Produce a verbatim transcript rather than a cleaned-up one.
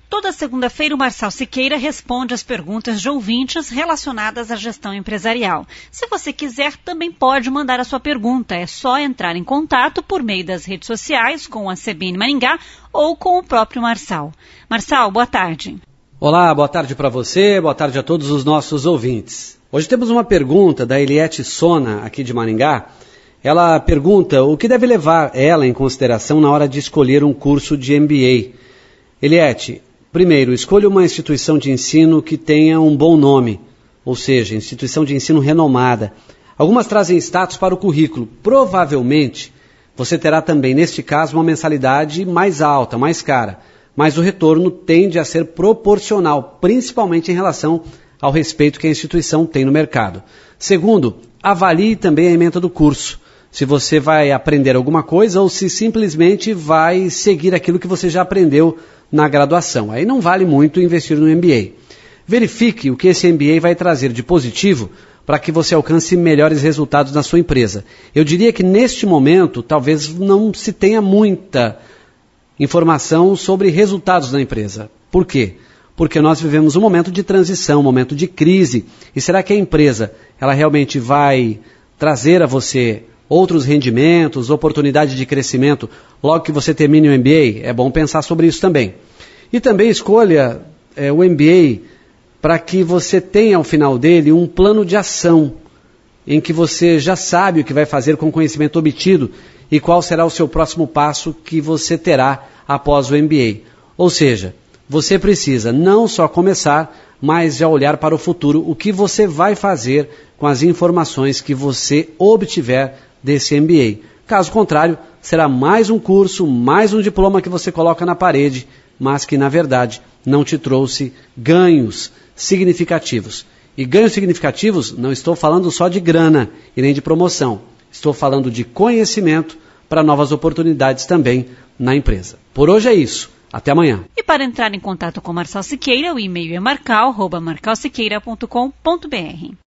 Toda segunda-feira o Marçal Siqueira responde as perguntas de ouvintes relacionadas à gestão empresarial. Se você quiser, também pode mandar a sua pergunta. É só entrar em contato por meio das redes sociais com a C B N Maringá ou com o próprio Marçal. Marçal, boa tarde. Olá, boa tarde para você, boa tarde a todos os nossos ouvintes. Hoje temos uma pergunta da Eliette Sona, aqui de Maringá. Ela pergunta o que deve levar ela em consideração na hora de escolher um curso de M B A. Eliette, primeiro, escolha uma instituição de ensino que tenha um bom nome, ou seja, instituição de ensino renomada. Algumas trazem status para o currículo. Provavelmente, você terá também, neste caso, uma mensalidade mais alta, mais cara, mas o retorno tende a ser proporcional, principalmente em relação ao respeito que a instituição tem no mercado. Segundo, avalie também a ementa do curso. Se você vai aprender alguma coisa ou se simplesmente vai seguir aquilo que você já aprendeu na graduação. Aí não vale muito investir no M B A. Verifique o que esse M B A vai trazer de positivo para que você alcance melhores resultados na sua empresa. Eu diria que neste momento talvez não se tenha muita informação sobre resultados na empresa. Por quê? Porque nós vivemos um momento de transição, um momento de crise. E será que a empresa ela realmente vai trazer a você outros rendimentos, oportunidade de crescimento, logo que você termine o M B A? É bom pensar sobre isso também. E também escolha é, o M B A para que você tenha ao final dele um plano de ação, em que você já sabe o que vai fazer com o conhecimento obtido e qual será o seu próximo passo que você terá após o M B A. Ou seja, você precisa não só começar, mas já olhar para o futuro, o que você vai fazer com as informações que você obtiver desse M B A. Caso contrário, será mais um curso, mais um diploma que você coloca na parede, mas que na verdade não te trouxe ganhos significativos. E ganhos significativos, não estou falando só de grana e nem de promoção. Estou falando de conhecimento para novas oportunidades também na empresa. Por hoje é isso. Até amanhã. E para entrar em contato com Marçal Siqueira, o e-mail é marcal arroba marcal siqueira ponto com ponto br.